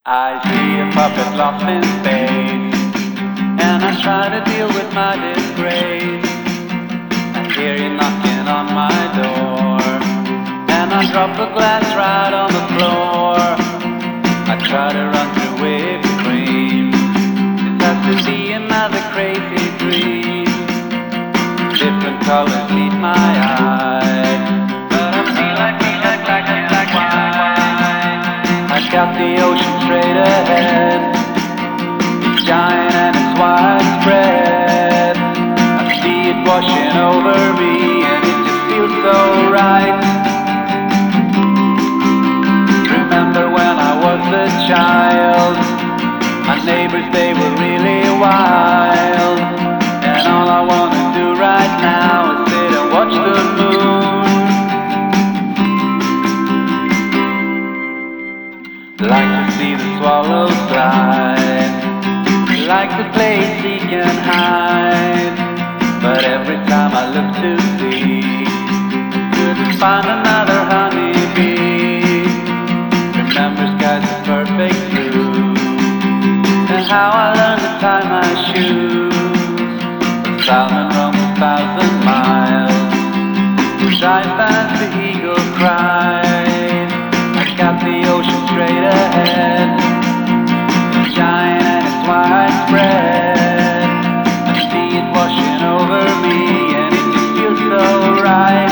I see a puppet lost in space, and I try to deal with my disgrace. I hear you knocking on my door, and I drop a glass right on the floor. I try to run through whipped cream. This has to be another crazy dream. Different colors meet my eye, but I feel like being black and white. I've got the ocean straight ahead. It's giant and it's widespread. I see it washing over me, and it just feels so right. Remember when I was a child, my neighbors, they were really wild, and all I wanna do right now is sit and watch the moon. Like to see the swallows glide, like to play seek and hide, but every time I look to see, couldn't find another honeybee. Remember skies of perfect blue, and how I learned to tie my shoes. The salmon roams 1,000 miles, who dives as the eagle cries. I got the ocean straight ahead. It's giant and it's widespread. I see it washing over me, and it just feels so right.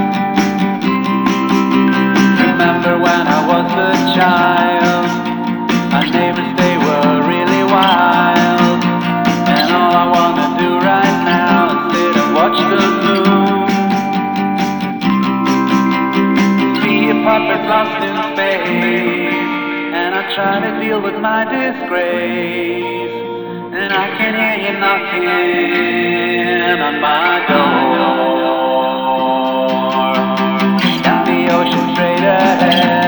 Remember when I was a child, my neighbors, they were really wild, and all I wanna do right now is sit and watch the moon. See a puppet lost in space, and I try to deal with my disgrace, and I can hear you knocking on my door. Got the ocean straight ahead.